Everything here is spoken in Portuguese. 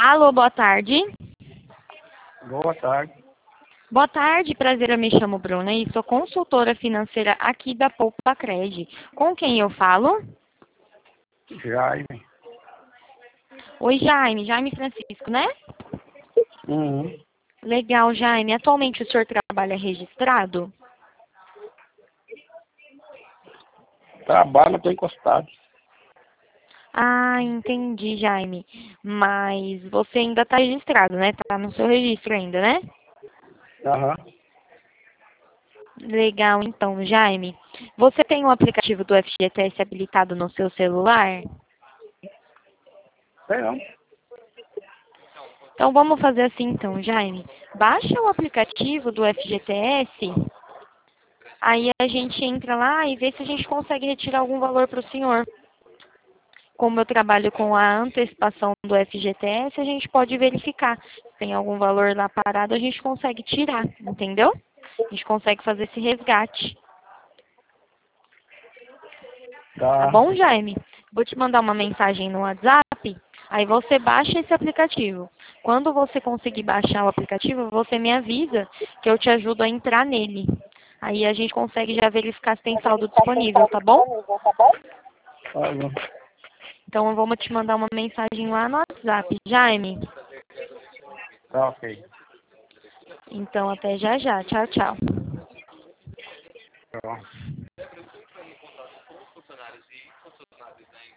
Alô, boa tarde. Boa tarde. Boa tarde, prazer, eu me chamo Bruna e sou consultora financeira aqui da Poupa Cred. Com quem eu falo? Jaime. Oi, Jaime. Jaime Francisco, né? Uhum. Legal, Jaime. Atualmente o senhor trabalha registrado? Trabalho, estou encostado. Ah, entendi, Jaime. Mas você ainda está registrado, né? Tá no seu registro ainda, né? Aham. Legal, então, Jaime. Você tem o aplicativo do FGTS habilitado no seu celular? Sei não. Então vamos fazer assim então, Jaime. Baixa o aplicativo do FGTS, aí a gente entra lá e vê se a gente consegue retirar algum valor para o senhor. Como eu trabalho com a antecipação do FGTS, a gente pode verificar. Se tem algum valor lá parado, a gente consegue tirar, entendeu? A gente consegue fazer esse resgate. Tá Tá. bom, Jaime? Vou te mandar uma mensagem no WhatsApp, aí você baixa esse aplicativo. Quando você conseguir baixar o aplicativo, você me avisa que eu te ajudo a entrar nele. Aí a gente consegue já verificar se tem saldo disponível, tá bom? Tá bom. Então eu vou te mandar uma mensagem lá no WhatsApp, Jaime. Tá ok. Então até já já. Tchau, tchau. Tá bom.